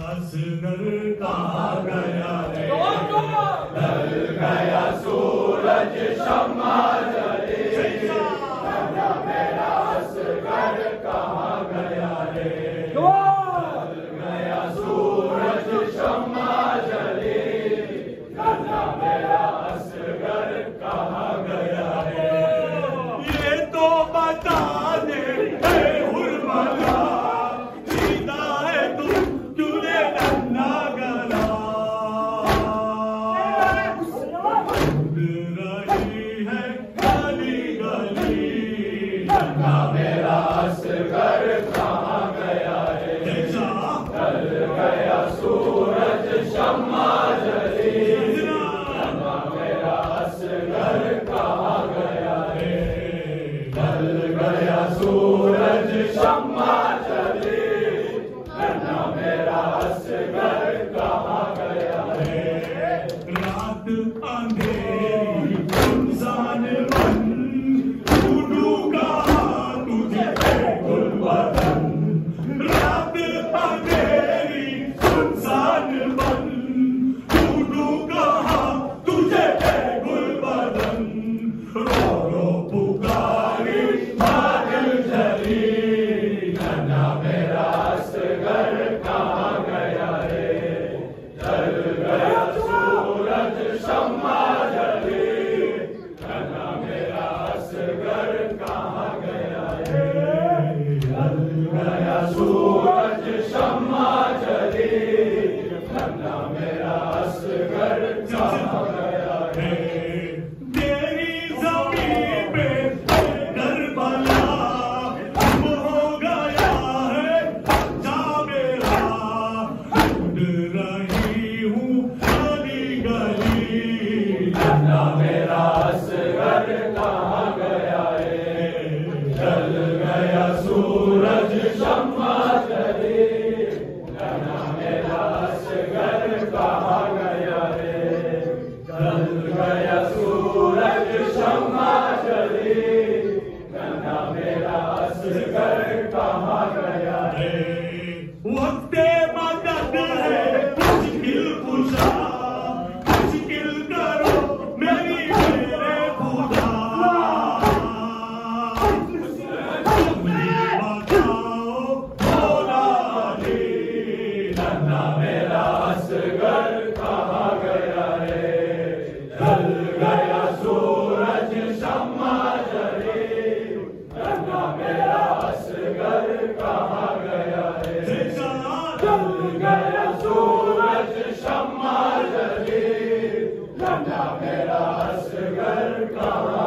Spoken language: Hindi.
असगर कहाँ गया रे? ढल गया सूरज शम्मा जले, मेरा असगर कहाँ गया रे? ढल गया सूरज शम्मा जले, मेरा असगर कहाँ गया रे? ये तो बता दे हुर्मला, जीता है तू क्यों नन्ना गला? रही है गली गली, नन्ना मेरा असगर कहाँ गया रे? ढल गया सूरज शम्मा जले, नन्ना मेरा असगर कहाँ गया रे? ढल गया सूरज शम्मा जले, नन्ना मेरा असगर कहाँ गया रे? रात अंधेरी सुनसान वन, ढूंढूंगा तुझे गुलबदन। रात अंधेरी सुनसान वन, ढूंढूंगा तुझे गुलबदन। रो रो पुकारी बादल जली, नन्ना मेरा असगर कहाँ गया रे? ढल गया सूरज शम्मा जले, नन्ना मेरा असगर कहाँ गया रे? ढल गया सूरज शम्मा जले, नन्ना मेरा असगर कहाँ गया रे? तेरी ज़मीन पे करबला गुम हो गया है जा मेरा, ढूंढ रही हूँ गली गली, नन्ना मेरा असगर कहाँ गया रे? ढल गया सूरज शम्मा जले, नन्ना मेरा असगर कहाँ गया रे? ढल गया सूरज शम्मा जले, नन्ना मेरा असगर कहाँ गया रे? वक्ते मदद है मुश्किल कुशा, मुश्किल करो मेरी मेरे खुदा। बताओ मौला अली, नन्ना मेरा असगर कहाँ गया रे? ढल गया सूरज शम्मा जले, नन्ना मेरा असगर कहाँ गया रे? ढल गया सूरज शम्मा जले, नन्ना मेरा असगर कहाँ